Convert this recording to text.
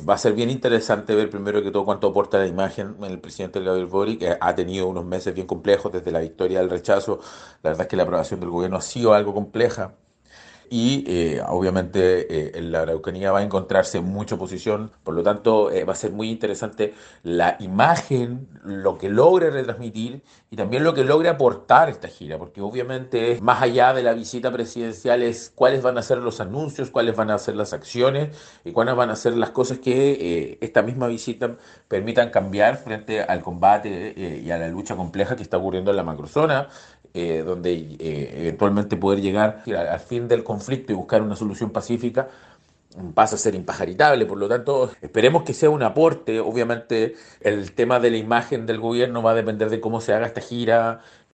Va a ser bien interesante ver primero que todo cuánto aporta la imagen el presidente Gabriel Boric, que ha tenido unos meses bien complejos desde la victoria del rechazo. La verdad es que la aprobación del gobierno ha sido algo compleja. Y obviamente en la Araucanía va a encontrarse mucha oposición, por lo tanto va a ser muy interesante la imagen, lo que logre retransmitir y también lo que logre aportar esta gira, porque obviamente más allá de la visita presidencial es cuáles van a ser los anuncios, cuáles van a ser las acciones y cuáles van a ser las cosas que esta misma visita permitan cambiar frente al combate y a la lucha compleja que está ocurriendo en la macrozona, donde eventualmente poder llegar al fin del conflicto y buscar una solución pacífica pasa a ser impajaritable. Por lo tanto, esperemos que sea un aporte. Obviamente, el tema de la imagen del gobierno va a depender de cómo se haga esta gira,